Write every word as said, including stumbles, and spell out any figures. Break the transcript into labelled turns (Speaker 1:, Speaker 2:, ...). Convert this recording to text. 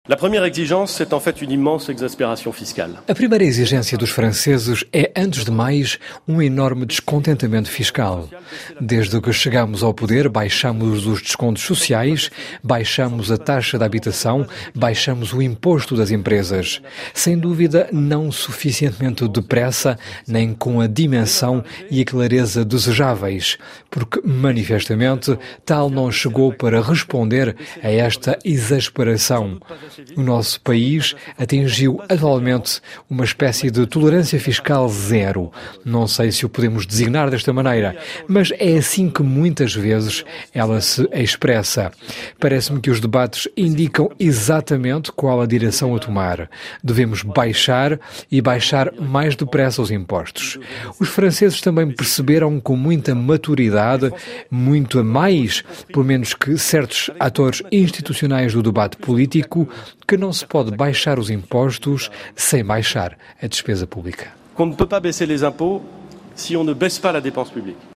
Speaker 1: La première exigence, c'est en fait une immense exaspération fiscale.
Speaker 2: A primeira exigência dos franceses é, antes de mais, um enorme descontentamento fiscal. Desde que chegamos ao poder, baixamos os descontos sociais, baixamos a taxa de habitação, baixamos o imposto das empresas. Sem dúvida, não suficientemente depressa, nem com a dimensão e a clareza desejáveis, porque, manifestamente, tal não chegou para responder a esta exasperação. O nosso país atingiu atualmente uma espécie de tolerância fiscal zero. Não sei se o podemos designar desta maneira, mas é assim que muitas vezes ela se expressa. Parece-me que os debates indicam exatamente qual a direção a tomar. Devemos baixar e baixar mais depressa os impostos. Os franceses também perceberam com muita maturidade, muito a mais, pelo menos que certos atores institucionais do debate político, que não se pode baixar os impostos sem baixar a despesa pública.
Speaker 1: Qu'on ne peut pas baisser les impôts si on ne baisse pas la dépense publique.